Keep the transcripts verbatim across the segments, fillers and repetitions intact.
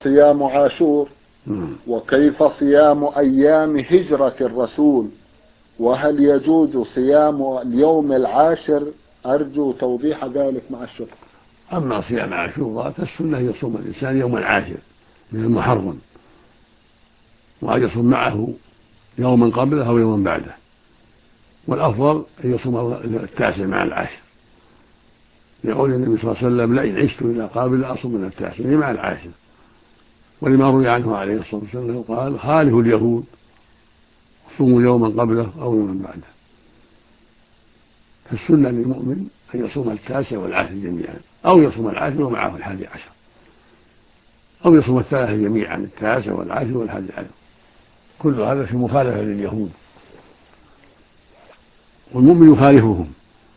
صيام عاشور، وكيف صيام أيام هجرة الرسول، وهل يجوز صيام اليوم العاشر؟ أرجو توضيح ذلك مع الشكر. أما صيام عاشوراء فالسنة يصوم الإنسان يوم العاشر من المحرم، وأن يصوم معه يوما قبله أو يوما بعده، والأفضل أن يصوم التاسع مع العاشر، يقول النبي صلى الله عليه وسلم: لئن عشت إلى قابل أصوم من التاسع مع العاشر. ولما روي عنه عليه الصلاة والسلام قال: خالفوا اليهود صوموا يوما قبله أو يوما بعده. فالسنة للمؤمن أن يصوم التاسع والعاشر جميعا، أو يصوم العاشر ومعه الحادي عشر، أو يصوم الثلاثة جميعا، التاسع والعاشر والحادي عشر. كل هذا في مخالفة لليهود، والمؤمن يخالفهم،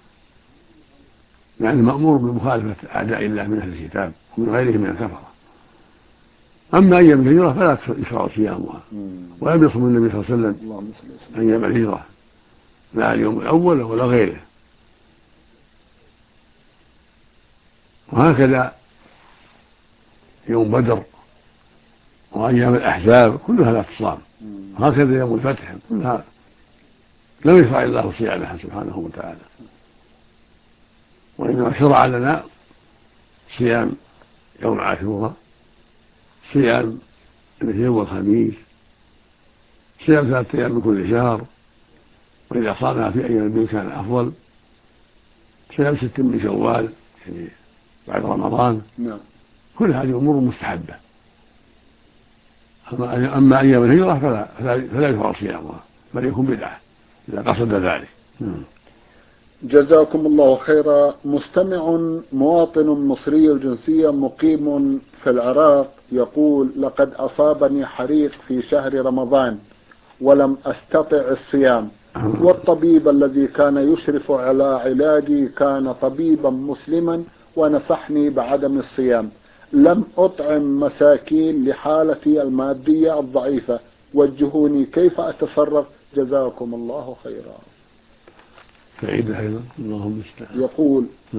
يعني مأمور بمخالفة أعداء الله من أهل الكتاب ومن غيرهم من الكفرة. أما أيام الهجرة فلا يشرع صيامها، ولم يصم النبي صلى الله عليه وسلم أيام الهجرة، لا اليوم الأول ولا غيره. وهكذا يوم بدر وأيام الأحزاب كلها لا تصام، وهكذا يوم الفتح كلها لم يشرع الله صيامها سبحانه وتعالى، وإنما شرع لنا صيام يوم عاشوراء، صيام الاثنين والخميس، صيام ثلاثة أيام من كل شهر، وإذا صامها في أيام البيت كان أفضل، صيام ست من شوال يعني بعد رمضان. نعم. كل هذه أمور مستحبة. أما أيام الهجرة فلا, فلا, فلا يشرع صيامها، بل يكون بدعة إذا قصد ذلك. جزاكم الله خيرا. مستمع مواطن مصري الجنسية مقيم في العراق يقول: لقد أصابني حريق في شهر رمضان ولم أستطع الصيام، والطبيب الذي كان يشرف على علاجي كان طبيبا مسلما ونصحني بعدم الصيام. لم أطعم مساكين لحالتي المادية الضعيفة، وجهوني كيف أتصرف؟ جزاكم الله خيرا. فعيدة أيضا. اللهم استعان. يقول: